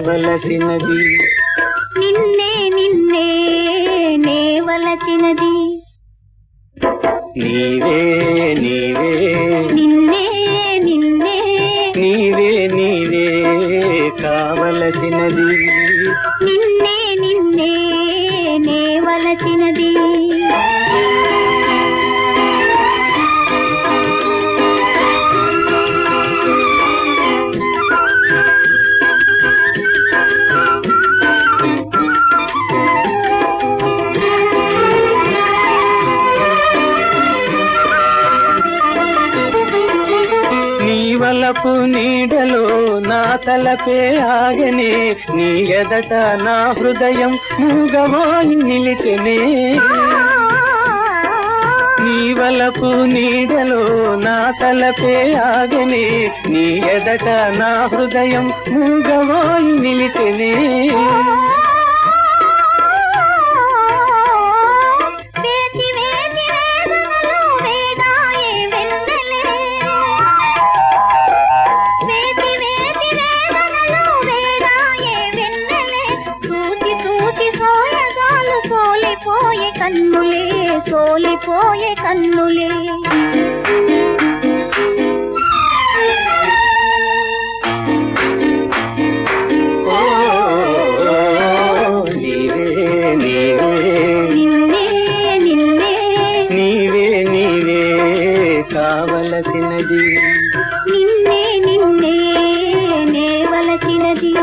కావలసినది నిన్నే నిన్నే నేవలచినది నీవే నీవే నిన్నే నిన్నే నీవే నీవే కావలసినది నిన్నే నిన్నే నేవలచినది వలపు నీడలో నా తలపే ఆగనే నీ ఎదట నా హృదయం మూగవాయి నిలిచెనే నీ వలపు నీడలో నా తలపే ఆగనే నీ ఎదట నా హృదయం మూగవాయి నిలిచెనే కన్నులే సోలిపోయే కన్నులే నిన్నే నిన్నే నీవే నీవే కావలసినది నిన్నే నిన్నే నేవలచినది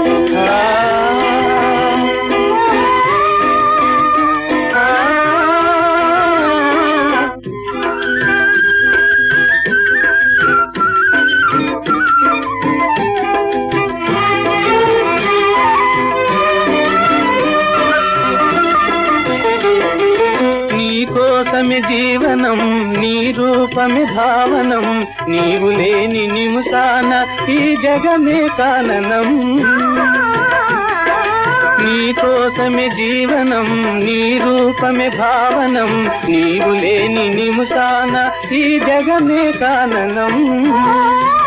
కోసమి జీవనం నీ రూపమి భావనం నీవు లేని నిముసాన ఈ జగమే కాననం నీ కోసమి జీవనం నీ రూపమి భావనం నీవు లేని నిముసాన ఈ జగమే కాననం